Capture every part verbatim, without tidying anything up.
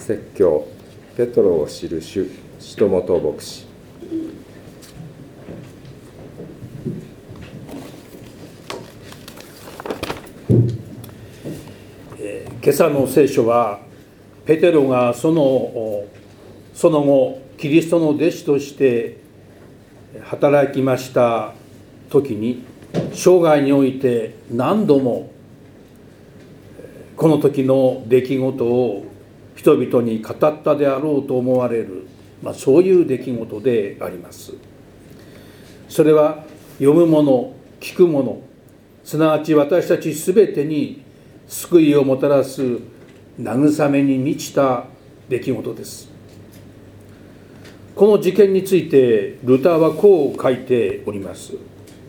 説教ペトロを知る主使徒元牧師。 今朝の聖書はペテロがそのその後キリストの弟子として働きました時に、生涯において何度もこの時の出来事を人々に語ったであろうと思われる、まあ、そういう出来事であります。それは読むもの、聞くもの、すなわち私たちすべてに救いをもたらす慰めに満ちた出来事です。この事件についてルターはこう書いております。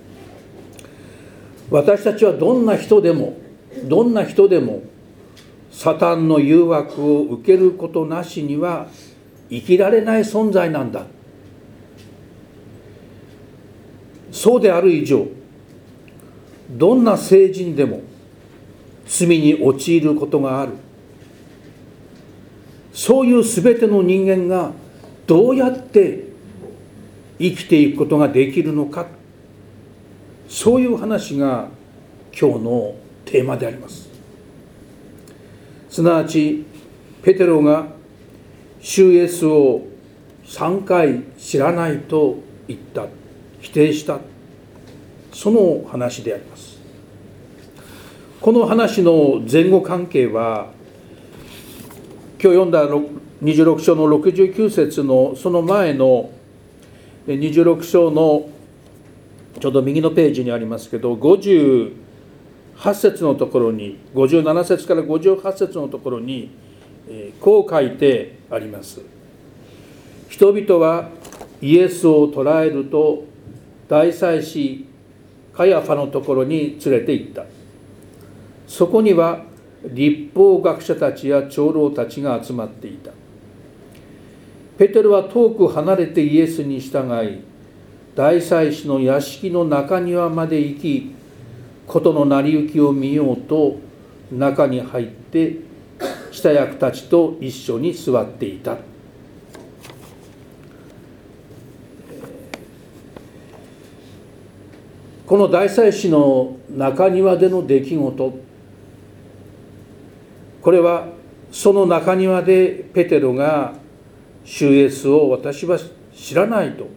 私たちはどんな人でもどんな人でもサタンの誘惑を受けることなしには生きられない存在なんだ。そうである以上、どんな聖人でも罪に陥ることがある。そういうすべての人間がどうやって生きていくことができるのか、そういう話が今日のテーマであります。すなわちペテロが主イエスをさんかい知らないと言った、否定した、その話であります。この話の前後関係は、今日読んだにじゅうろく章のろくじゅうきゅう節のその前のにじゅうろく章のちょうど右のページにありますけど、ごじゅうはち節のところに、ごじゅうなな節からごじゅうはち節のところにこう書いてあります。人々はイエスを捕らえると大祭司カヤファのところに連れて行った。そこには律法学者たちや長老たちが集まっていた。ペテロは遠く離れてイエスに従い、大祭司の屋敷の中庭まで行き、事の成り行きを見ようと中に入って下役たちと一緒に座っていた。この大祭司の中庭での出来事、これはその中庭でペテロが主イエスを私は知らないと、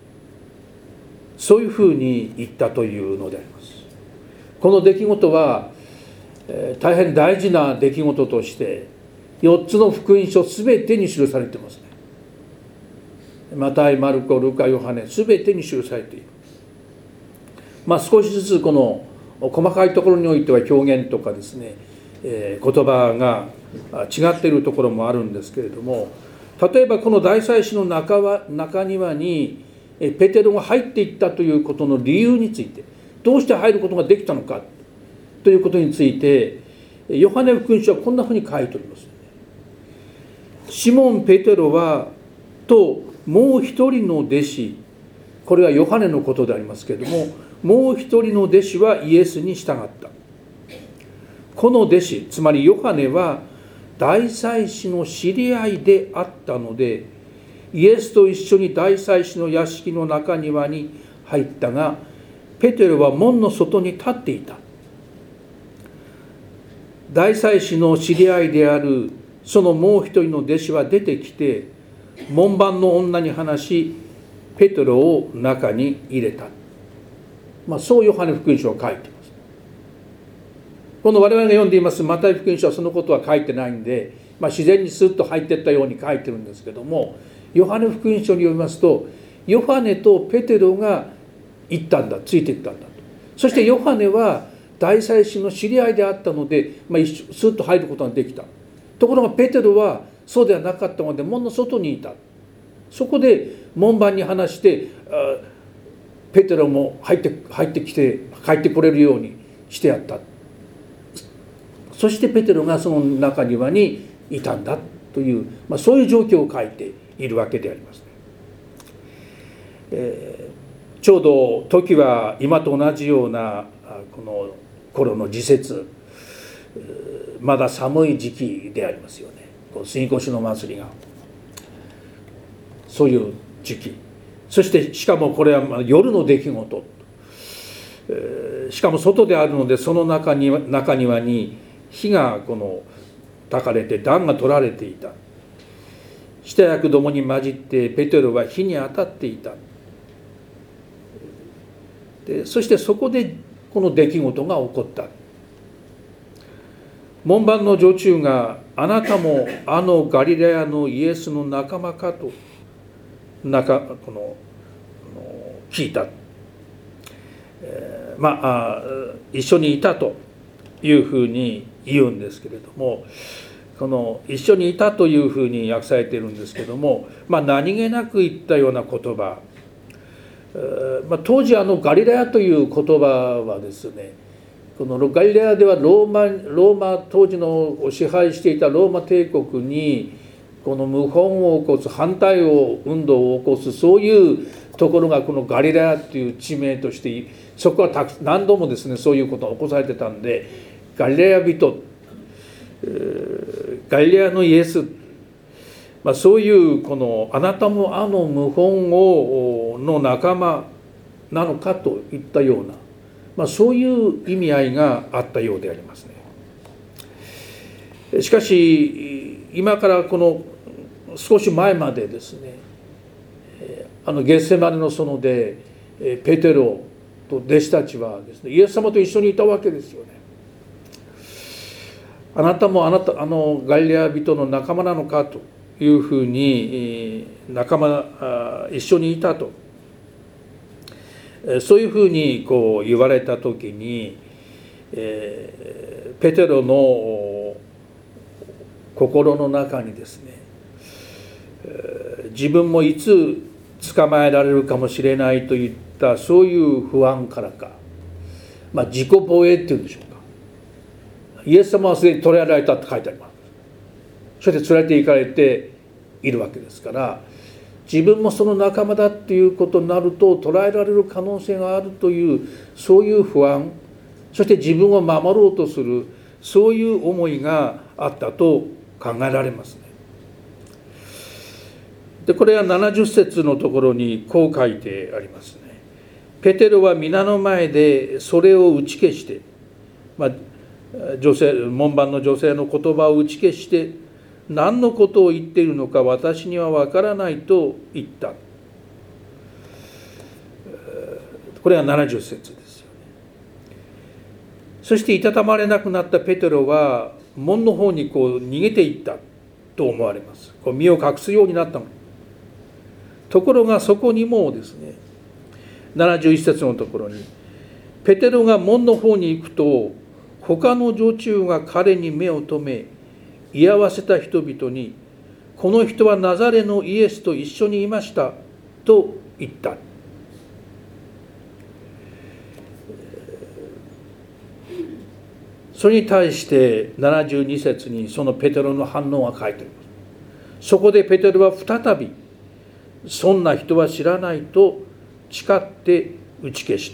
そういうふうに言ったというのであります。この出来事は大変大事な出来事としてよっつの福音書すべてに記されていますね。マタイ、マルコ、ルカ、ヨハネ、すべてに記されている。まあ少しずつこの細かいところにおいては表現とかですね、えー、言葉が違っているところもあるんですけれども、例えばこの大祭司の 中, 中庭にペテロが入っていったということの理由について、どうして入ることができたのかということについて、ヨハネ福音書はこんなふうに書いております。シモン・ペテロはともう一人の弟子、これはヨハネのことでありますけれども、もう一人の弟子はイエスに従った。この弟子、つまりヨハネは大祭司の知り合いであったので、イエスと一緒に大祭司の屋敷の中庭に入ったが、ペテロは門の外に立っていた。大祭司の知り合いであるそのもう一人の弟子は出てきて、門番の女に話し、ペテロを中に入れた。まあ、そうヨハネ福音書は書いています。この我々が読んでいますマタイ福音書はそのことは書いてないんで、まあ、自然にスッと入っていったように書いてるんですけども、ヨハネ福音書に読みますと、ヨハネとペテロが行ったんだ、ついていったんだと。そしてヨハネは大祭司の知り合いであったので、まあ、一緒スッと入ることができた。ところがペテロはそうではなかったので門の外にいた。そこで門番に話して、ペテロも入って入ってきて入ってこれるようにしてやった。そしてペテロがその中庭にいたんだという、まあ、そういう状況を書いているわけであります。えー、ちょうど時は今と同じようなこの頃の時節、まだ寒い時期でありますよね。 杉越の祭りがそういう時期、そしてしかもこれは夜の出来事、しかも外であるのでその中に中庭に火がこの焚かれて暖が取られていた。下焼くどもに混じってペテロは火に当たっていた。でそしてそこでこの出来事が起こった。門番の女中があなたもあのガリラヤのイエスの仲間かと中この聞いた、えー、まあ一緒にいたというふうに言うんですけれども、この一緒にいたというふうに訳されているんですけども、まあ、何気なく言ったような言葉、えーまあ、当時あのガリラヤという言葉はですね、このガリラヤではローマローマ当時の支配していたローマ帝国にこの謀反を起こす、反対を運動を起こす、そういうところがこのガリラヤという地名として、そこはたく何度もですねそういうことが起こされてたんで、ガリラヤ人、ガリラヤのイエス、まあ、そういうこのあなたもあの謀反をの仲間なのかといったような、まあ、そういう意味合いがあったようでありますね。しかし今からこの少し前までですね、あのゲッセマネの園でペテロと弟子たちはですねイエス様と一緒にいたわけですよね。あなたもあなたあのガリラヤ人の仲間なのかというふうに仲間一緒にいたと、そういうふうにこう言われた時に、えー、ペテロの心の中にですね、自分もいつ捕まえられるかもしれないといったそういう不安からか、まあ、自己防衛っていうんでしょうか、イエス様はすでに捕らえられたって書いてあります。そして連れて行かれているわけですから、自分もその仲間だっていうことになると捕らえられる可能性があるというそういう不安、そして自分を守ろうとするそういう思いがあったと考えられますね。でこれはななじゅっ節のところにこう書いてありますね。ペテロは皆の前でそれを打ち消して、まあ、女性門番の女性の言葉を打ち消して何のことを言っているのか私には分からないと言った。これはななじゅっ節ですよね。そしていたたまれなくなったペテロは門の方にこう逃げていったと思われます。こう身を隠すようになったの。ところがそこにもですね、ななじゅういち節のところにペテロが門の方に行くと他の女中が彼に目を留め居合わせた人々にこの人はナザレのイエスと一緒にいましたと言った。それに対してななじゅうに節にそのペテロの反応が書いてあります。そこでペテロは再びそんな人は知らないと誓って打ち消した。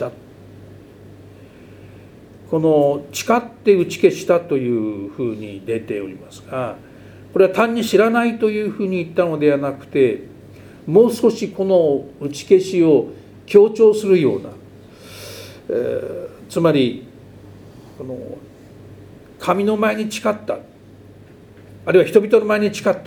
この誓って打ち消したというふうに出ておりますが、これは単に知らないというふうに言ったのではなくて、もう少しこの打ち消しを強調するような、えー、つまりこの神の前に誓った、あるいは人々の前に誓った、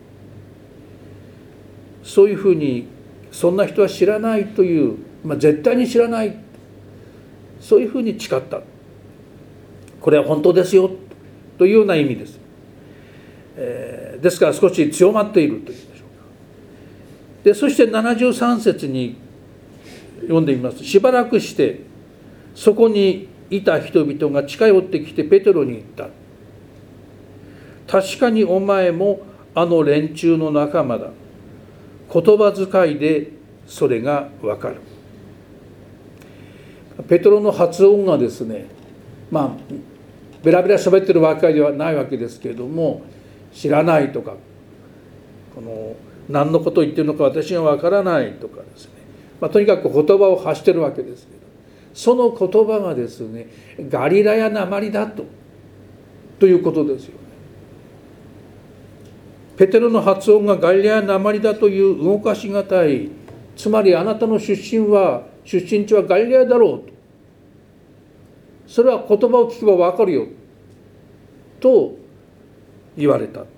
そういうふうにそんな人は知らないという、まあ、絶対に知らない、そういうふうに誓った。これは本当ですよというような意味です。えー、ですから少し強まっているというんでしょうか。でそしてななじゅうさん節に読んでみますと、しばらくしてそこにいた人々が近寄ってきてペテロに言った。確かにお前もあの連中の仲間だ。言葉遣いでそれがわかる。ペテロの発音がですね、まあベラベラ喋ってるわけではないわけですけれども、知らないとか、この何のことを言ってるのか私にはわからないとかですね、まあ、とにかく言葉を発してるわけですけど、その言葉がですねガリラヤなまりだとということですよね。 ペテロの発音がガリレアなまりだという動かしがたい、つまりあなたの出身は出身地はガリレアだろうと、それは言葉を聞けば分かるよと言われた。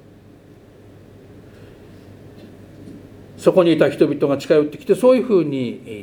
そこにいた人々が近寄ってきてそういうふうに言った。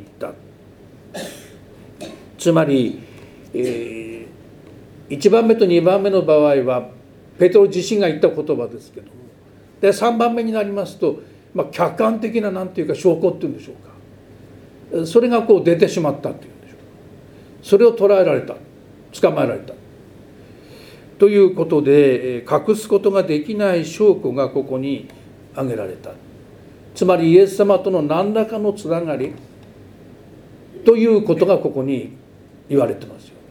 つまり、えー、いちばんめとにばんめの場合はペテロ自身が言った言葉ですけども、でさんばんめになりますと、まあ、客観的ななんていうか証拠っていうんでしょうか、それがこう出てしまったっていうんでしょうか、それを捉えられた、捕まえられたということで、隠すことができない証拠がここに挙げられた。つまりイエス様との何らかのつながりということがここに言われてますよね。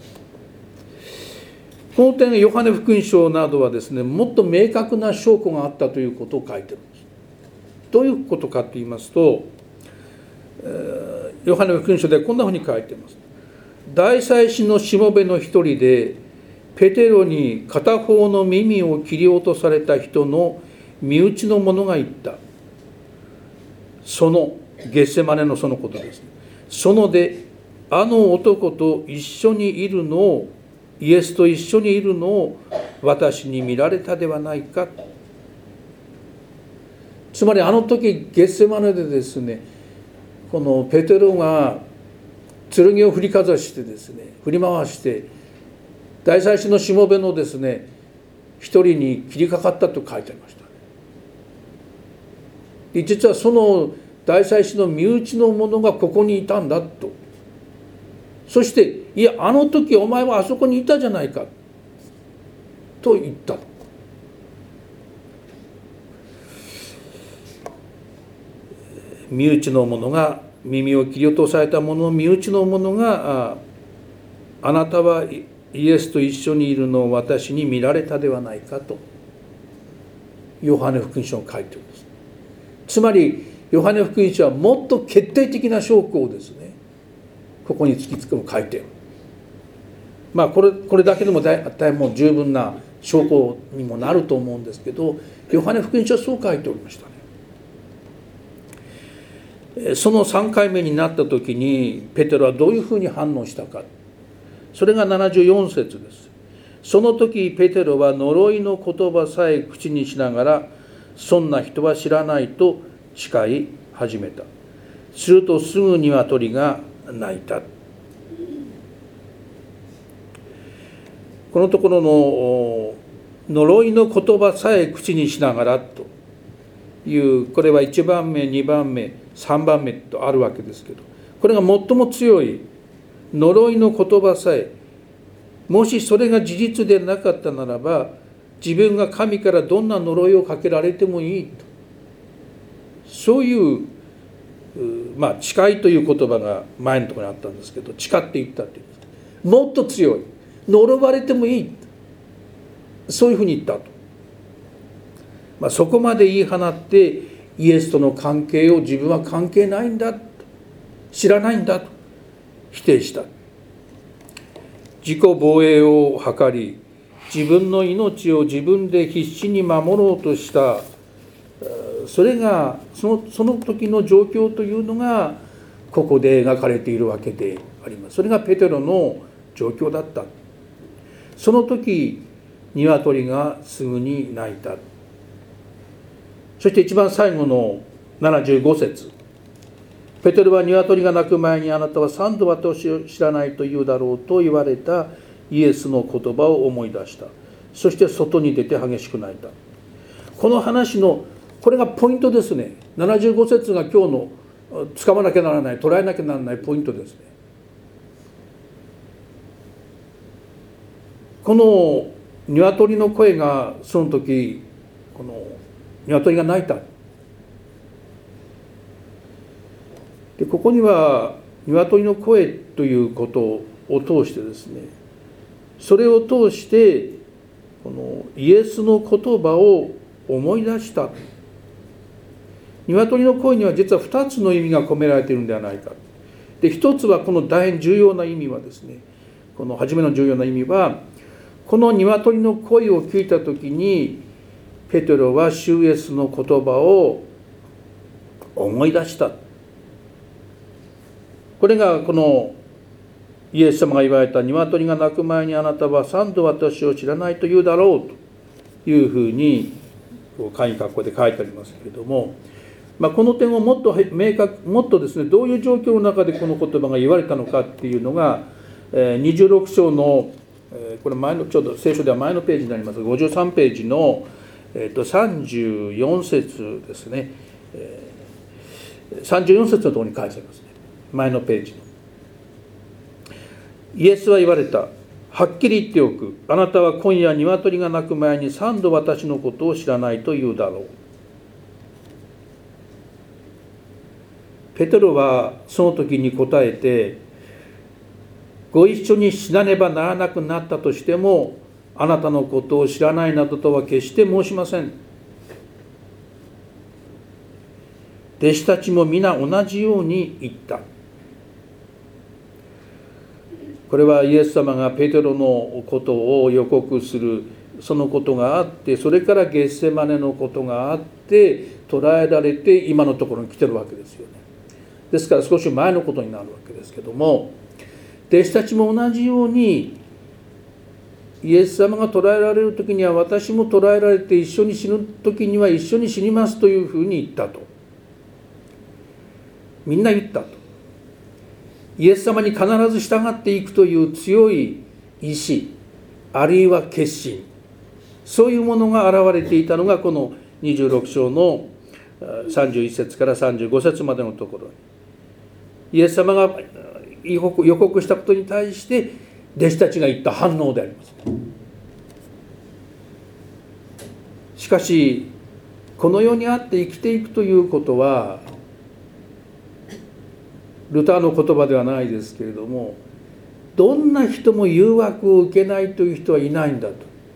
この点ヨハネ福音書などはですね、もっと明確な証拠があったということを書いてるんです。どういうことかと言いますと、ヨハネ福音書でこんなふうに書いています。大祭司のしもべの一人でペテロに片方の耳を切り落とされた人の身内の者が言った。そのゲッセマネのそのことです。そのであの男と一緒にいるのを、イエスと一緒にいるのを私に見られたではないか。つまりあの時ゲッセマネでですね、このペテロが剣を振りかざしてですね、振り回して大祭司のしもべのですね一人に切りかかったと書いてありました。で実はその大祭司の身内の者がここにいたんだと。そしていやあの時お前はあそこにいたじゃないかと言った。身内の者が、耳を切り落とされた者の身内の者が、あ, あなたはイエスと一緒にいるのを私に見られたではないかとヨハネ福音書を書いているんです。つまりヨハネ福音書はもっと決定的な証拠をですね、ここに突きつけも書いている。まあこれこれだけでも大体もう十分な証拠にもなると思うんですけど、ヨハネ福音書はそう書いておりましたね。そのさんかいめになった時にペテロはどういうふうに反応したか、それがななじゅうよん節です。その時ペテロは呪いの言葉さえ口にしながら、そんな人は知らないと誓い始めた。するとすぐ鶏が鳴いた。このところの呪いの言葉さえ口にしながらという、これはいちばんめにばんめさんばんめとあるわけですけど、これが最も強い呪いの言葉さえ、もしそれが事実でなかったならば、自分が神からどんな呪いをかけられてもいいと、そういうまあ誓いという言葉が前のところにあったんですけど、誓っていったっていうんです。もっと強い、呪われてもいい、そういうふうに言ったと、まあ、そこまで言い放ってイエスとの関係を自分は関係ないんだと、知らないんだと否定した。自己防衛を図り、自分の命を自分で必死に守ろうとした、それがその、その時の状況というのがここで描かれているわけであります。それがペテロの状況だった。その時鶏がすぐに鳴いた。そして一番最後のななじゅうご節、ペテロは鶏が鳴く前にあなたは三度私を知らないと言うだろうと言われたイエスの言葉を思い出した。そして外に出て激しく泣いた。この話のこれがポイントですね。ななじゅうご節が今日の掴まなきゃならない、捉えなきゃならないポイントですね。この鶏の声がその時、この鶏が鳴いた。でここには鶏の声ということを通してですね、それを通してこのイエスの言葉を思い出した。鶏の声には実はふたつの意味が込められているのではないか。でひとつはこの大変重要な意味はですね、この初めの重要な意味は、この鶏の声を聞いた時にペテロは主イエスの言葉を思い出した。これがこのイエス様が言われた、鶏が鳴く前にあなたは三度私を知らないと言うだろうというふうに鍵括弧で書いてありますけれども、まあ、この点をもっと明確もっとですね、どういう状況の中でこの言葉が言われたのかっていうのがにじゅうろく章のこれ前のちょうど聖書では前のページになりますごじゅうさんページのさんじゅうよん節ですね、さんじゅうよん節のところに書いてありますね。前のページのイエスは言われた。はっきり言っておく。あなたは今夜鶏が鳴く前に三度私のことを知らないと言うだろう。ペテロはその時に答えて、ご一緒に死なねばならなくなったとしてもあなたのことを知らないなどとは決して申しません。弟子たちも皆同じように言った。これはイエス様がペテロのことを予告するそのことがあって、それからゲッセマネのことがあって捕らえられて今のところに来てるわけですよね。ですから少し前のことになるわけですけども、弟子たちも同じようにイエス様が捕らえられる時には私も捕らえられて一緒に死ぬ時には一緒に死にますというふうに言ったと、みんな言ったと。イエス様に必ず従っていくという強い意志、あるいは決心、そういうものが現れていたのがこのにじゅうろく章のさんじゅういち節からさんじゅうご節までのところに、イエス様が予告、予告したことに対して弟子たちが言った反応であります。しかしこの世にあって生きていくということは、ルターの言葉ではないですけれども、どんな人も誘惑を受けないという人はいないんだと。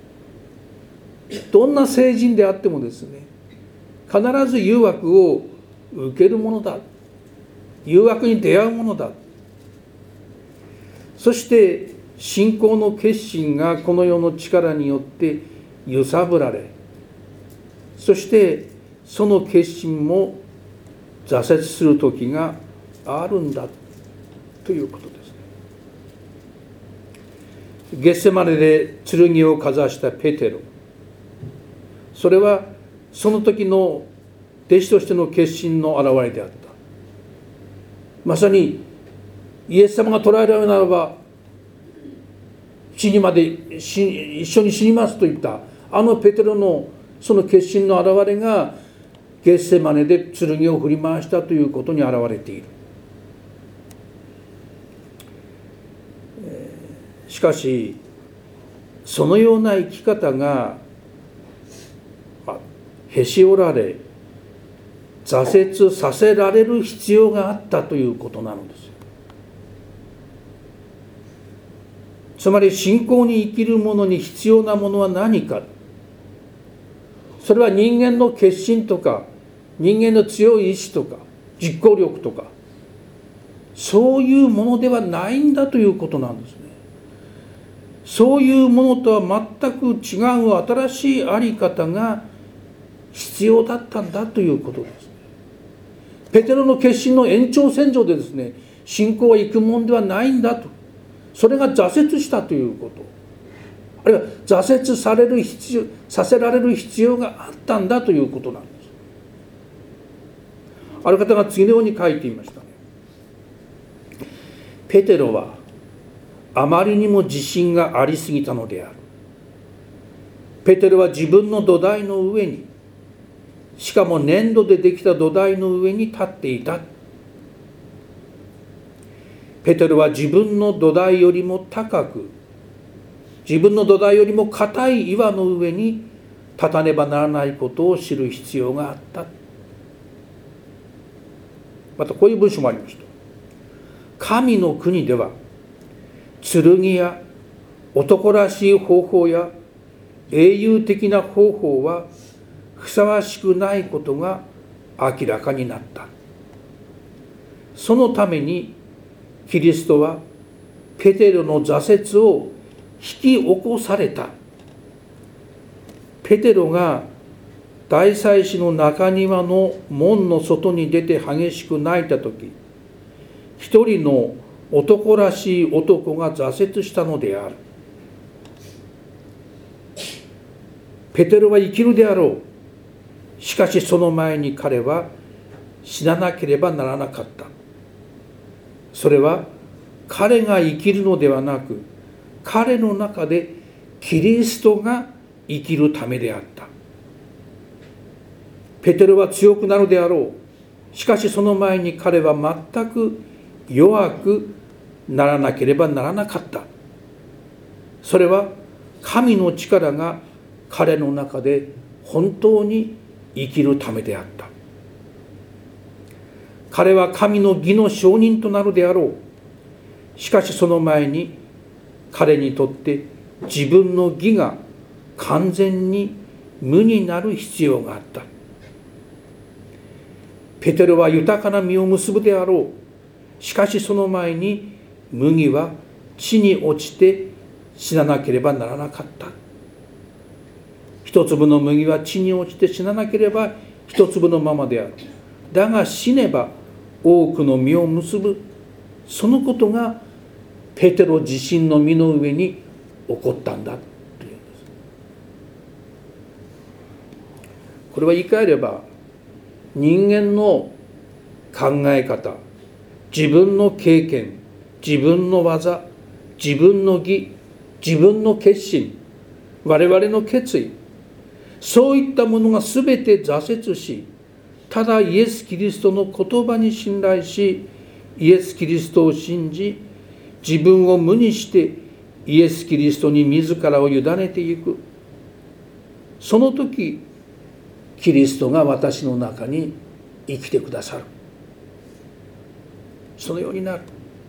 どんな聖人であってもですね、必ず誘惑を受けるものだ、誘惑に出会うものだ。そして信仰の決心がこの世の力によって揺さぶられ、そしてその決心も挫折する時があるんだということですね。ゲッセマネで剣をかざしたペテロ、それはその時の弟子としての決心の表れであった。まさにイエス様が捕らえられるならば死にまで死一緒に死にますといったあのペテロのその決心の表れがゲッセマネで剣を振り回したということに表れている。しかしそのような生き方がへし折られ挫折させられる必要があったということなのです。つまり信仰に生きる者に必要なものは何か。それは人間の決心とか人間の強い意志とか実行力とかそういうものではないんだということなんですね。そういうものとは全く違う新しいあり方が必要だったんだということです。ペテロの決心の延長線上でですね、信仰は行くもんではないんだと、それが挫折したということ、あるいは挫折される必要させられる必要があったんだということなんです。ある方が次のように書いていましたね。ペテロはあまりにも自信がありすぎたのである。ペテロは自分の土台の上に、しかも粘土でできた土台の上に立っていた。ペテロは自分の土台よりも高く、自分の土台よりも固い岩の上に立たねばならないことを知る必要があった。またこういう文章もありました。神の国では剣や男らしい方法や英雄的な方法はふさわしくないことが明らかになった。そのためにキリストはペテロの挫折を引き起こされた。ペテロが大祭司の中庭の門の外に出て激しく泣いたとき、一人の男らしい男が挫折したのである。ペテロは生きるであろう。しかしその前に彼は死ななければならなかった。それは彼が生きるのではなく、彼の中でキリストが生きるためであった。ペテロは強くなるであろう。しかしその前に彼は全く弱くならなければならなかった。それは神の力が彼の中で本当に生きるためであった。彼は神の義の証人となるであろう。しかしその前に彼にとって自分の義が完全に無になる必要があった。ペテロは豊かな実を結ぶであろう。しかしその前に麦は地に落ちて死ななければならなかった。一粒の麦は地に落ちて死ななければ一粒のままである。だが死ねば多くの実を結ぶ。そのことがペテロ自身の身の上に起こったんだというんです。これは言い換えれば、人間の考え方、自分の経験、自分の技、自分の義、自分の決心、我々の決意、そういったものが全て挫折し、ただイエス・キリストの言葉に信頼し、イエス・キリストを信じ、自分を無にしてイエス・キリストに自らを委ねていく。その時、キリストが私の中に生きてくださる。そのようになる。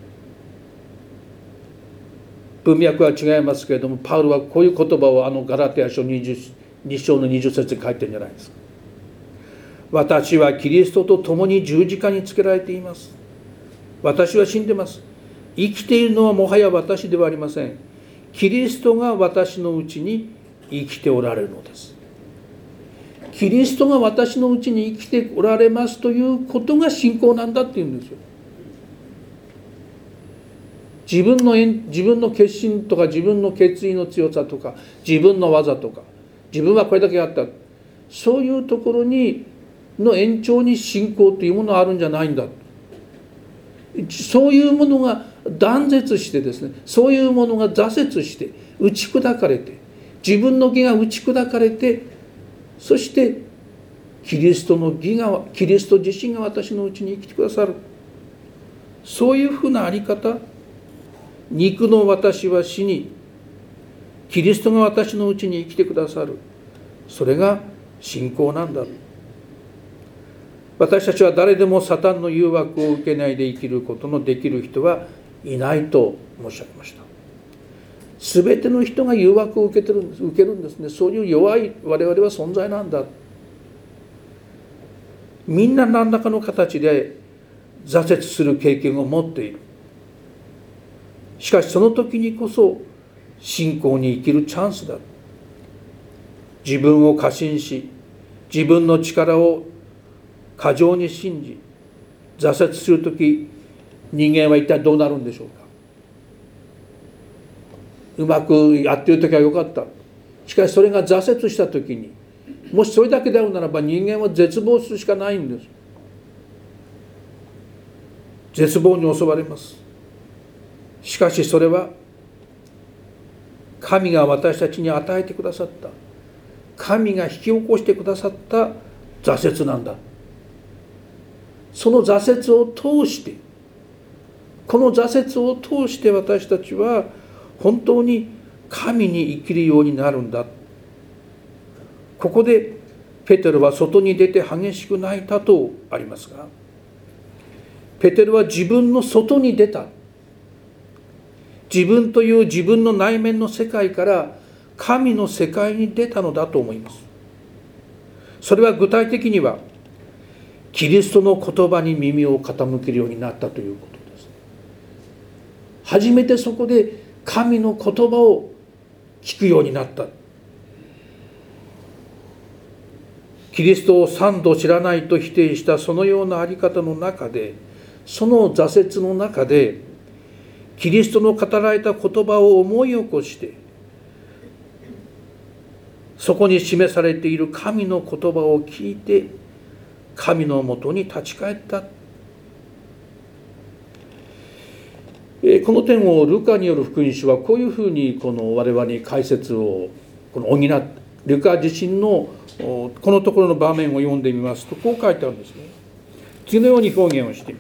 文脈は違いますけれども、パウロはこういう言葉をあのガラテヤ書に章のにじゅっ節で書いてるんじゃないですか。私はキリストと共に十字架につけられています。私は死んでます。生きているのはもはや私ではありません。キリストが私のうちに生きておられるのです。キリストが私のうちに生きておられますということが信仰なんだっていうんですよ。自分の自分の決心とか自分の決意の強さとか自分の技とか自分はこれだけやった、そういうところにの延長に信仰というものがあるんじゃないんだ。そういうものが断絶してですね、そういうものが挫折して打ち砕かれて、自分の義が打ち砕かれて、そしてキリストの義がキリスト自身が私のうちに生きてくださる。そういうふうなあり方、肉の私は死に、キリストが私のうちに生きてくださる。それが信仰なんだ。私たちは誰でもサタンの誘惑を受けないで生きることのできる人はいないと申し上げました。すべての人が誘惑を受けてるんです、受けるんですね。そういう弱い我々は存在なんだ。みんな何らかの形で挫折する経験を持っている。しかしその時にこそ信仰に生きるチャンスだ。自分を過信し、自分の力を過剰に信じ、挫折する時、人間は一体どうなるんでしょうか。うまくやっている時は良かった。しかしそれが挫折した時に、もしそれだけであるならば人間は絶望するしかないんです。絶望に襲われます。しかしそれは神が私たちに与えてくださった、神が引き起こしてくださった挫折なんだ。その挫折を通して、この挫折を通して私たちは本当に神に生きるようになるんだ。ここでペテロは外に出て激しく泣いたとありますが、ペテロは自分の外に出た。自分という自分の内面の世界から神の世界に出たのだと思います。それは具体的にはキリストの言葉に耳を傾けるようになったということです。初めてそこで神の言葉を聞くようになった。 キリストを三度知らないと否定したそのようなあり方の中で、その挫折の中でキリストの語られた言葉を思い起こして、そこに示されている神の言葉を聞いて神のもとに立ち返った。この点をルカによる福音書はこういうふうにこの我々に解説をこの補って、ルカ自身のこのところの場面を読んでみますと、こう書いてあるんですね。次のように表現をしています。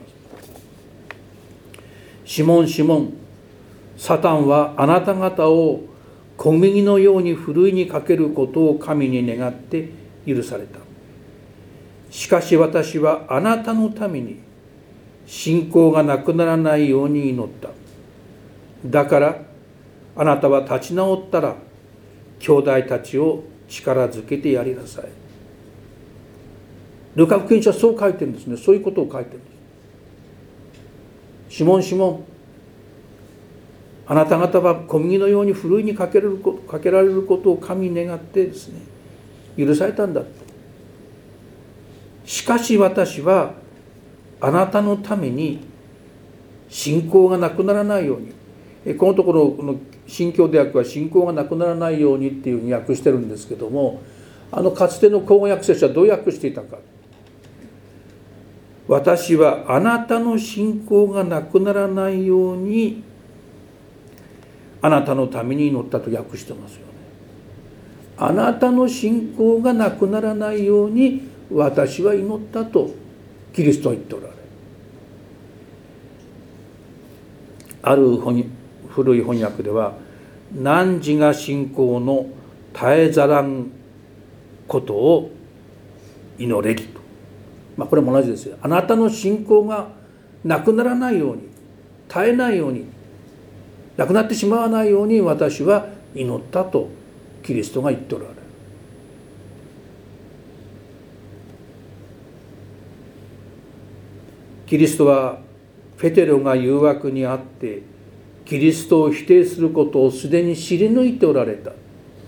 シモンシモン、サタンはあなた方を小麦のようにふるいにかけることを神に願って許された。しかし私はあなたのために信仰がなくならないように祈った。だからあなたは立ち直ったら兄弟たちを力づけてやりなさい。ルカ福音書はそう書いてるんですね。そういうことを書いてるんです。シモンシモン、あなた方は小麦のようにふるいにかけられること、かけられることを神に願ってですね、許されたんだ。しかし私はあなたのために信仰がなくならないように、このところの新教で訳は信仰がなくならないようにっていうふうに訳してるんですけども、あのかつての口語訳聖書はどう訳していたか。私はあなたの信仰がなくならないようにあなたのために祈ったと訳してますよね。あなたの信仰がなくならないように私は祈ったとキリストは言っておられる。ある古い翻訳では、汝が信仰の絶えざらんことを祈れりと、まあこれも同じですよ。あなたの信仰がなくならないように、絶えないように、なくなってしまわないように私は祈ったとキリストが言っておられる。キリストはペテロが誘惑にあってキリストを否定することをすでに知り抜いておられた。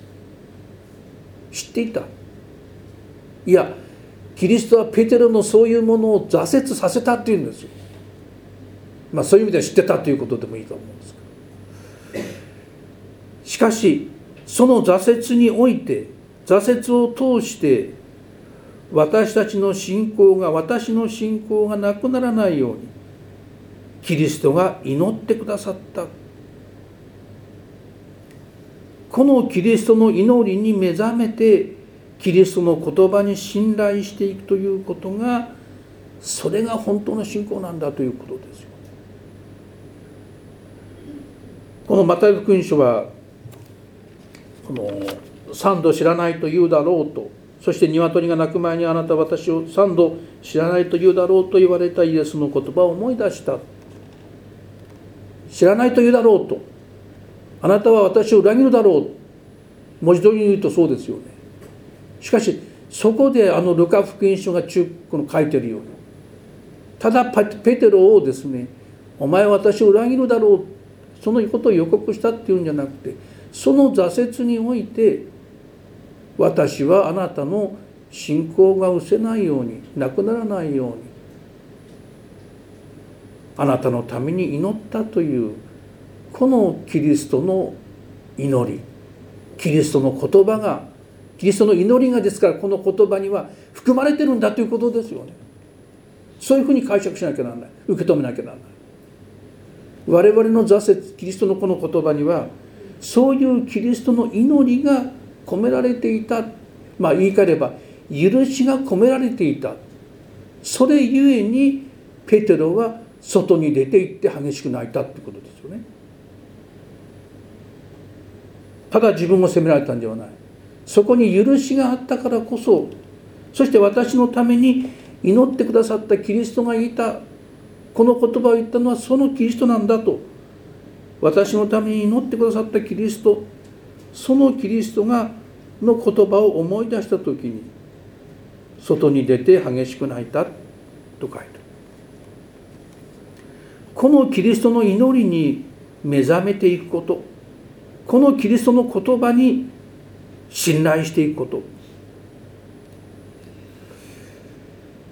知っていた。いや、キリストはペテロのそういうものを挫折させたっていうんですよ。まあそういう意味では知ってたということでもいいと思うんですけど、しかしその挫折において、挫折を通して私たちの信仰が私の信仰がなくならないようにキリストが祈ってくださった。このキリストの祈りに目覚めてキリストの言葉に信頼していくということが、それが本当の信仰なんだということですよ。このマタイ福音書はこの三度知らないと言うだろうと、そして鶏が鳴く前にあなたは私を三度知らないと言うだろうと言われたイエスの言葉を思い出した。知らないと言うだろうと、あなたは私を裏切るだろう、文字通りに言うとそうですよね。しかしそこであのルカ福音書が中この書いてるように、ただペテロをですね、お前は私を裏切るだろう、そのことを予告したっていうんじゃなくて、その挫折において私はあなたの信仰が失せないように、なくならないようにあなたのために祈ったという、このキリストの祈り、キリストの言葉が、キリストの祈りがですから、この言葉には含まれてるんだということですよね。そういうふうに解釈しなきゃならない、受け止めなきゃならない。我々の挫折、キリストのこの言葉にはそういうキリストの祈りが込められていた、まあ言い換えれば許しが込められていた。それゆえにペテロは外に出て行って激しく泣いたってことですよね。ただ自分を責められたんではない。そこに許しがあったからこそ、そして私のために祈ってくださったキリストが言ったこの言葉を言ったのはそのキリストなんだと、私のために祈ってくださったキリスト、そのキリストがの言葉を思い出したときに外に出て激しく泣いたと書いてある。このキリストの祈りに目覚めていくこと、このキリストの言葉に信頼していくこと、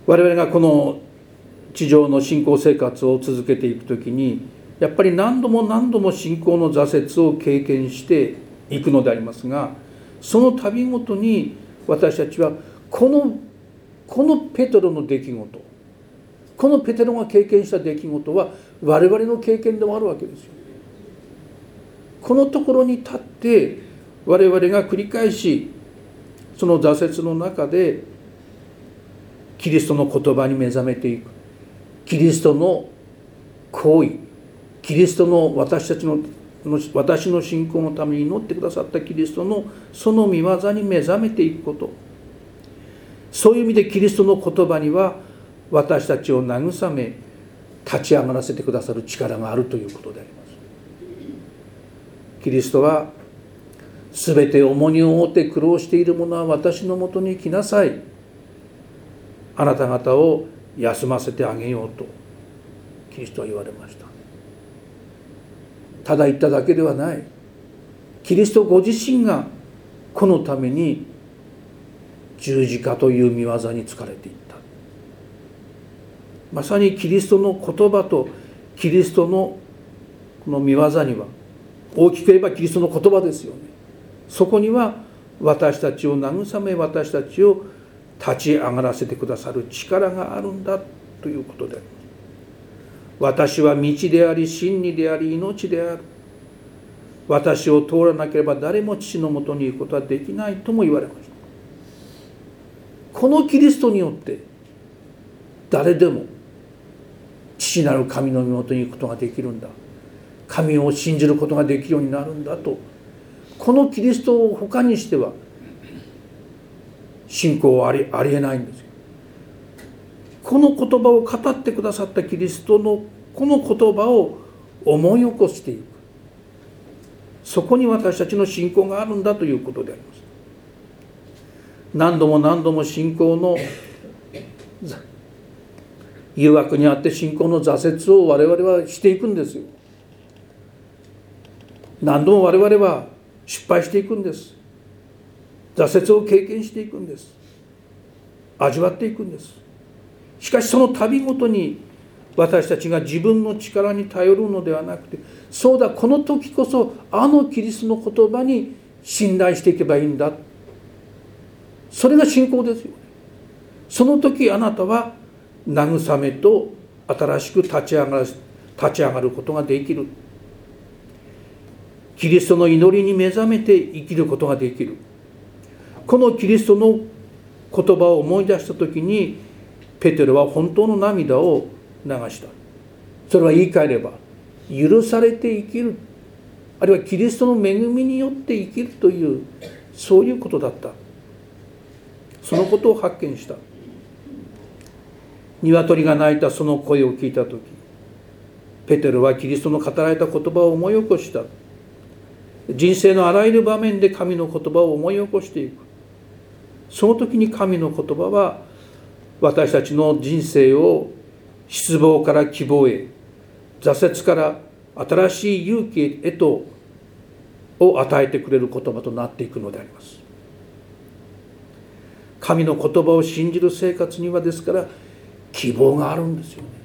我々がこの地上の信仰生活を続けていくときに、やっぱり何度も何度も信仰の挫折を経験していくのでありますが、その度ごとに私たちはこのこのペテロの出来事、このペテロが経験した出来事は我々の経験でもあるわけですよ。このところに立って我々が繰り返しその挫折の中でキリストの言葉に目覚めていく、キリストの行為、キリストの私たちの私の信仰のために祈ってくださったキリストのその御業に目覚めていくこと、そういう意味でキリストの言葉には私たちを慰め立ち上がらせてくださる力があるということであります。キリストはすべて重荷を負って苦労している者は私のもとに来なさい、あなた方を休ませてあげようとキリストは言われました。ただ言っただけではない、キリストご自身がこのために十字架という御業に疲れていった。まさにキリストの言葉とキリストのこの御業には、大きく言えばキリストの言葉ですよね。そこには私たちを慰め、私たちを立ち上がらせてくださる力があるんだということであります。私は道であり真理であり命である、私を通らなければ誰も父のもとに行くことはできないとも言われました。このキリストによって誰でも父なる神の身元に行くことができるんだ、神を信じることができるようになるんだと、このキリストを他にしては信仰はあり、ありえないんですよ。この言葉を語ってくださったキリストのこの言葉を思い起こしていく、そこに私たちの信仰があるんだということであります。何度も何度も信仰の誘惑にあって信仰の挫折を我々はしていくんですよ。何度も我々は失敗していくんです。挫折を経験していくんです。味わっていくんです。しかしその度ごとに私たちが自分の力に頼るのではなくて、そうだ、この時こそあのキリストの言葉に信頼していけばいいんだ、それが信仰ですよね。その時あなたは慰めと新しく立ち上がる、立ち上がることができる。キリストの祈りに目覚めて生きることができる。このキリストの言葉を思い出した時にペテロは本当の涙を流した。それは言い換えれば許されて生きる、あるいはキリストの恵みによって生きるという、そういうことだった。そのことを発見した。鶏が鳴いたその声を聞いた時、ペテロはキリストの語られた言葉を思い起こした。人生のあらゆる場面で神の言葉を思い起こしていく。その時に神の言葉は私たちの人生を失望から希望へ、挫折から新しい勇気へとを与えてくれる言葉となっていくのであります。神の言葉を信じる生活にはですから希望があるんですよね。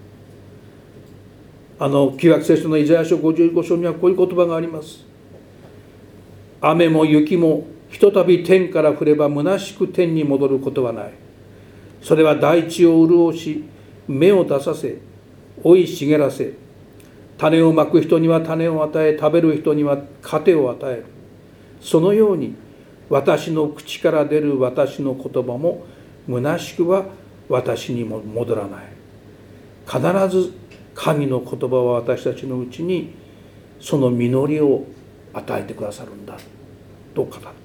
あの旧約聖書のイザヤ書ごじゅうご章にはこういう言葉があります。雨も雪もひとたび天から降れば虚しく天に戻ることはない。それは大地を潤し、芽を出させ、生い茂らせ、種をまく人には種を与え、食べる人には糧を与える。そのように私の口から出る私の言葉も虚しくは私にも戻らない。必ず神の言葉は私たちのうちにその実りを与えてくださるんだと語っています。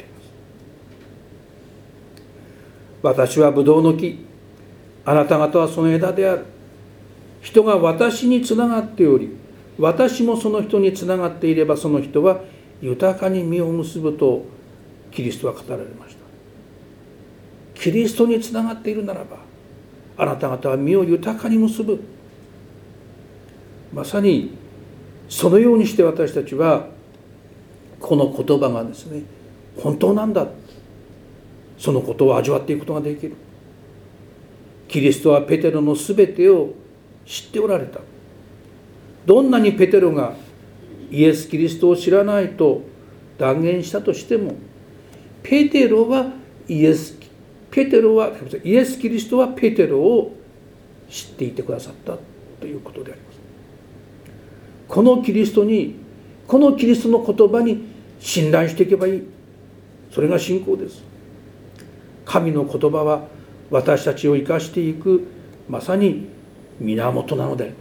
私はブドウの木、あなた方はその枝である。人が私につながっており、私もその人につながっていれば、その人は豊かに実を結ぶとキリストは語られました。キリストにつながっているならば、あなた方は実を豊かに結ぶ。まさにそのようにして私たちはこの言葉がですね、本当なんだ、そのことを味わっていくことができる。 キリストはペテロのすべてを知っておられた。どんなにペテロがイエス・キリストを知らないと断言したとしても、ペテロはイエスペテロはイエス・キリストはペテロを知っていてくださったということであります。このキリストに、このキリストの言葉に信頼していけばいい。それが信仰です。神の言葉は私たちを生かしていくまさに源なのであります。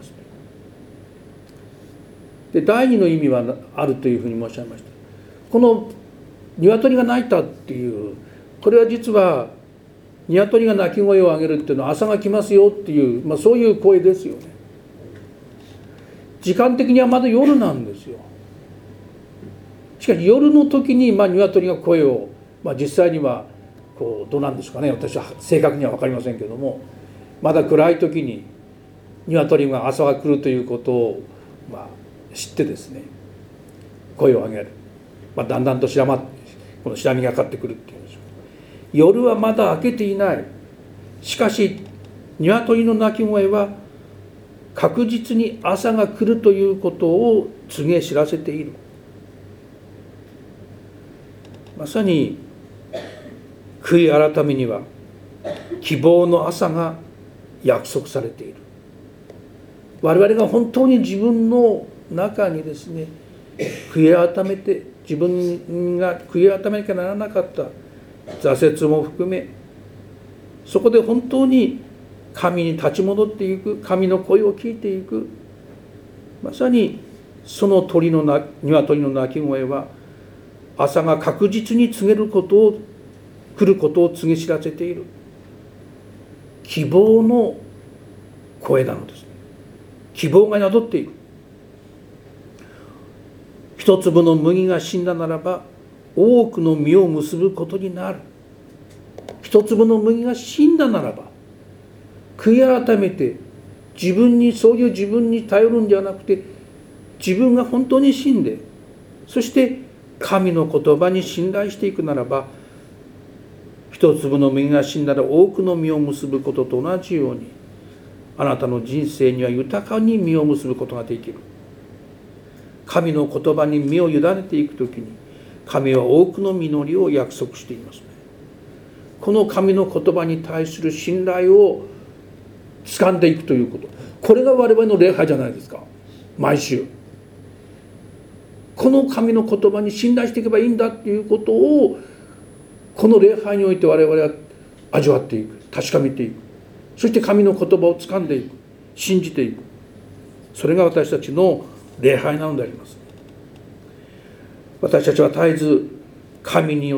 で、第二の意味はあるというふうに申し上げました。この鶏が鳴いたっていう、これは実は鶏が鳴き声を上げるっていうのは朝が来ますよっていう、まあ、そういう声ですよね。時間的にはまだ夜なんですよ。しかし夜の時に、まあ、鶏が声を、まあ、実際にはこうどうなんですかね、私は正確には分かりませんけども、まだ暗い時に鶏が朝が来るということを、まあ、知ってですね、声を上げる、まあ、だんだんと白まこの白みがかかってくるっていうんでしょう。夜はまだ明けていない。しかし鶏の鳴き声は確実に朝が来るということを告げ知らせている。まさに悔い改めには希望の朝が約束されている。我々が本当に自分の中にですね、悔い改めて、自分が悔い改めなきゃならなかった挫折も含め、そこで本当に神に立ち戻っていく、神の声を聞いていく、まさにその鳥のな鶏の鳴き声は朝が確実に告げることを来ることを告げ知らせている希望の声なのです。希望が宿っている。一粒の麦が死んだならば多くの実を結ぶことになる。一粒の麦が死んだならば、悔い改めて自分に、そういう自分に頼るんではなくて、自分が本当に死んで、そして神の言葉に信頼していくならば、一粒の麦が死んだら多くの実を結ぶことと同じように、あなたの人生には豊かに実を結ぶことができる。神の言葉に身を委ねていくときに、神は多くの実りを約束していますね。この神の言葉に対する信頼を掴んでいくということ、これが我々の礼拝じゃないですか。毎週この神の言葉に信頼していけばいいんだっていうことを、この礼拝において我々は味わっていく、確かめていく、そして神の言葉を掴んでいく、信じていく、それが私たちの礼拝なのであります。私たちは絶えず神によって、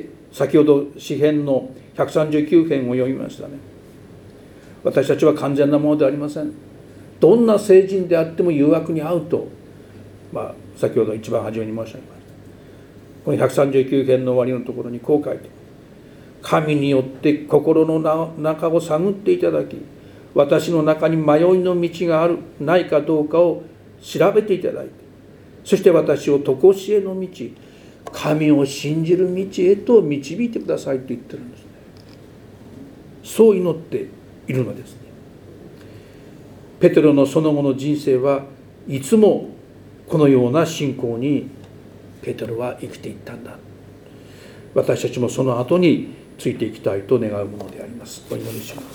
先ほど詩編のひゃくさんじゅうきゅう編を読みましたね。私たちは完全なものではありません。どんな聖人であっても誘惑に遭うと、まあ、先ほど一番初めに申し上げました。このひゃくさんじゅうきゅう編の終わりのところにこう書いて、神によって心の中を探っていただき、私の中に迷いの道があるないかどうかを調べていただいて、そして私を常しえの道、神を信じる道へと導いてくださいと言ってるんですね。そう祈っているのですね。ペテロのその後の人生はいつもこのような信仰にペテロは生きていったんだ。私たちもその後についていきたいと願うものであります。お祈りします。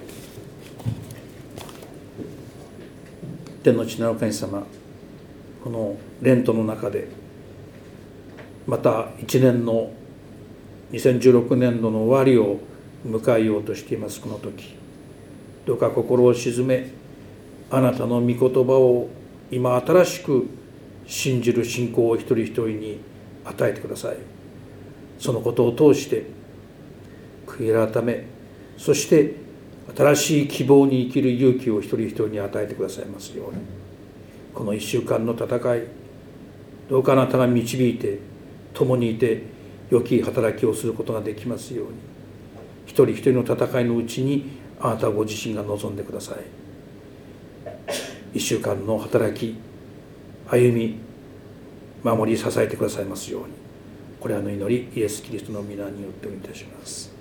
天の父なる神様、このレントの中でまた一年のにせんじゅうろくねんどの終わりを迎えようとしています。この時、どうか心を静め、あなたの御言葉を今新しく信じる信仰を一人一人に与えてください。そのことを通して悔い改め、そして新しい希望に生きる勇気を一人一人に与えてくださいますように。この一週間の戦い、どうかあなたが導いて共にいて良き働きをすることができますように、一人一人の戦いのうちにあなたご自身が望んでください。一週間の働き、歩み、守り支えてくださいますように、これらの祈りイエス・キリストの皆によってお願いいたします。